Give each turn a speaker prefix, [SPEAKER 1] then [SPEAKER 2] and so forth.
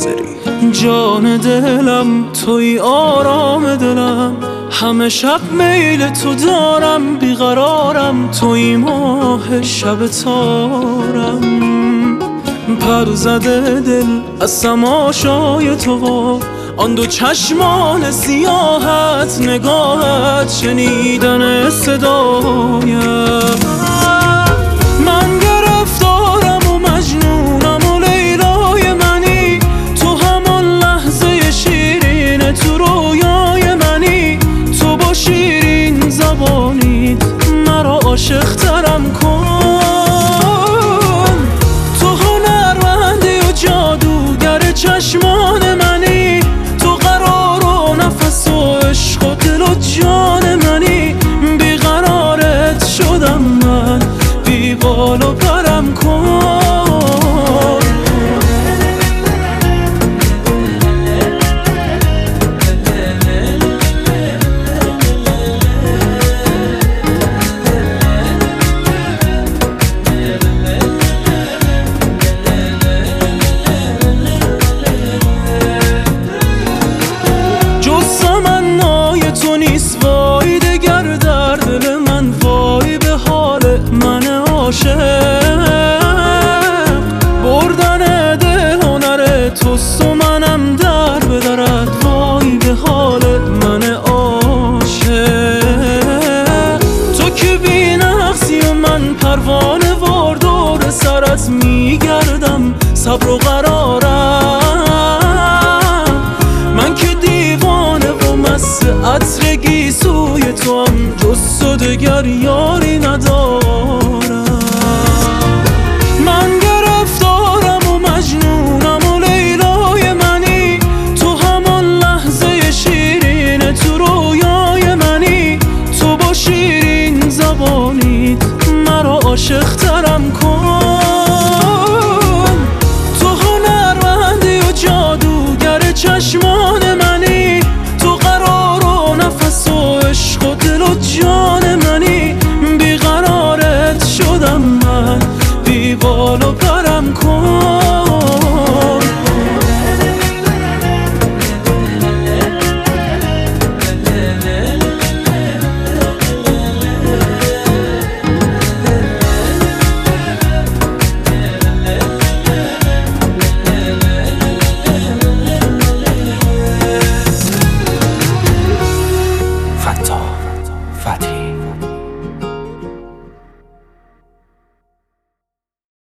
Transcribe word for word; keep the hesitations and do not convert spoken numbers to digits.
[SPEAKER 1] نذاری.
[SPEAKER 2] جان دلم توی آرام دلم، همه شب میل تو دارم، بیقرارم توی ماه شب تارم. پر زده دل از تماشای تو و آن دو چشمان سیاهت، نگاهت، شنیدن صدایم. من گرفتارم و مجنونم و لیلای منی، تو همان لحظه شیرین تو رویای منی. تو با شیرین زبانیت مرا عاشق ترم کن. تو هنرمندی و جادوگر چشمان منی، تو قرار و نفس و عشق و دل و جان منی. بیقرارت شدم من، بی بال و پرم کن. وای دگر در دل من، وای به حال من عاشق. بردن دل هنر توست و منم در به درت، وای به حال من عاشق. تو که بی نقصی و من پروانه وار دور سرت میگردم، صبر و قرارم. من که دیوانه و مست عطر گیسوی تو هم، جز تو دگر یاری ندارم. من گرفتارم و مجنونم و لیلای منی، تو همان لحظه شیرین تو رویای منی. تو با شیرین زبانیت مرا عاشق